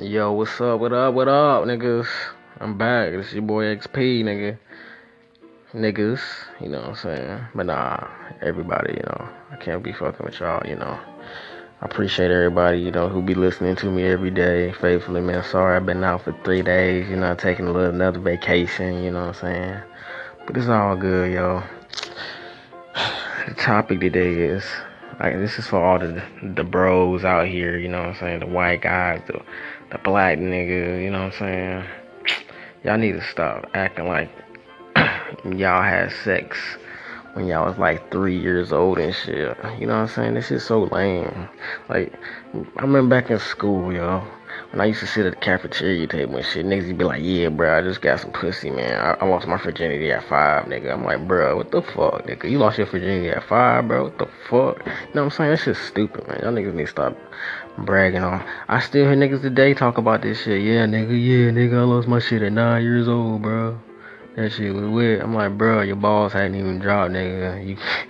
Yo, what's up? What up, niggas? I'm back. It's your boy XP, nigga. Niggas, you know what I'm saying? But nah, everybody, I can't be fucking with y'all. I appreciate everybody, who be listening to me every day faithfully, man. Sorry I've been out for 3 days, taking another vacation, you know what I'm saying? But it's all good, yo. The topic today is, like, this is for all the bros out here, you know what I'm saying? The white guys, the black niggas, you know what I'm saying? Y'all need to stop acting like y'all had sex when y'all was like 3 years old and shit. You know what I'm saying? This shit's so lame. Like, I remember back in school, yo, when I used to sit at the cafeteria table and shit, niggas would be like, yeah, bro, I just got some pussy, man. I lost my virginity at 5, nigga. I'm like, bro, what the fuck, nigga? You lost your virginity at 5, bro? What the fuck? You know what I'm saying? That shit's stupid, man. Y'all niggas need to stop bragging on. I still hear niggas today talk about this shit. Yeah, nigga, I lost my shit at 9 years old, bro. That shit was weird. I'm like, bro, your balls hadn't even dropped, nigga.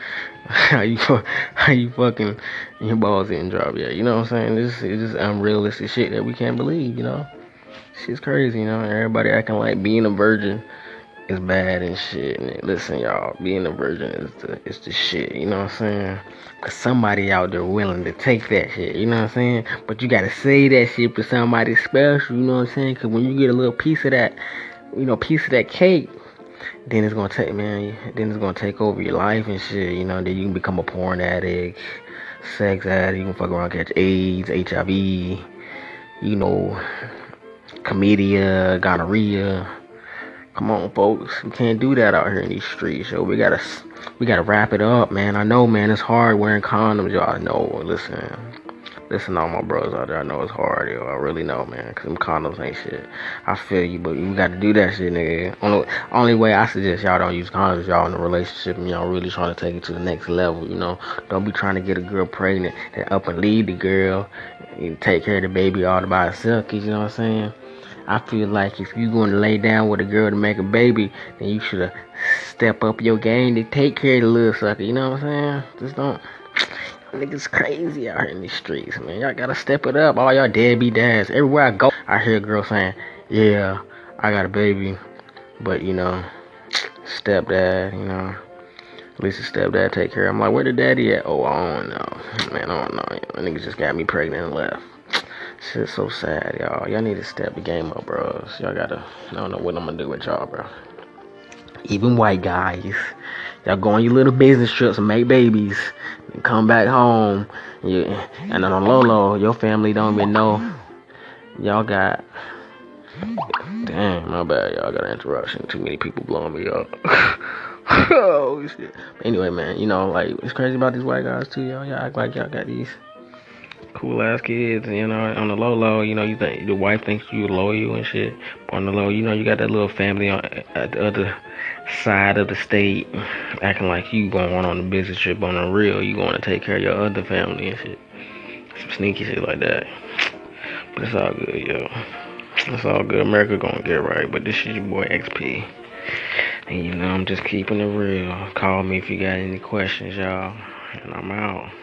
How you fucking, your balls didn't drop yet. You know what I'm saying? This is just unrealistic shit that we can't believe. Shit's crazy. Everybody acting like being a virgin is bad and shit. And listen, y'all, being a virgin is the shit. You know what I'm saying? Cause somebody out there willing to take that shit. You know what I'm saying? But you gotta say that shit for somebody special. You know what I'm saying? Cause when you get a little piece of that, piece of that cake, then it's gonna take, man. Then it's gonna take over your life and shit. Then you can become a porn addict, sex addict. You can fuck around, catch AIDS, HIV. You know, chlamydia, gonorrhea. Come on, folks. We can't do that out here in these streets, yo. We gotta wrap it up, man. I know, man. It's hard wearing condoms, y'all. I know. Listen, all my bros out there. I know it's hard, yo. I really know, man. Cause them condoms ain't shit. I feel you, but you gotta do that shit, nigga. Only way I suggest y'all don't use condoms, y'all in a relationship and y'all really trying to take it to the next level, Don't be trying to get a girl pregnant and up and leave the girl and take care of the baby all by herself, cause you know what I'm saying? I feel like if you going to lay down with a girl to make a baby, then you should have step up your game to take care of the little sucker. You know what I'm saying? Just don't. Niggas crazy out here in these streets, man. Y'all gotta step it up. All y'all deadbeat dads. Everywhere I go, I hear a girl saying, yeah, I got a baby. But, stepdad, at least the stepdad take care. I'm like, where the daddy at? Oh, I don't know. Man, I don't know. Niggas just got me pregnant and left. Shit's so sad, y'all. Y'all need to step the game up, bros. Y'all gotta, I don't know what I'm gonna do with y'all, bro. Even white guys, y'all go on your little business trips and make babies and come back home. And on the low, your family don't even know. Y'all got, damn, my bad, y'all got an interruption. Too many people blowing me up. Oh, shit. But anyway, man, like, it's crazy about these white guys, too, y'all. Y'all act like y'all got these cool ass kids, on the low, you think the wife thinks you loyal and shit. But on the low, you got that little family at the other side of the state acting like you going on the business trip. On the real, you going to take care of your other family and shit. Some sneaky shit like that. But it's all good, yo. It's all good. America gonna get right. But this is your boy XP. And I'm just keeping it real. Call me if you got any questions, y'all. And I'm out.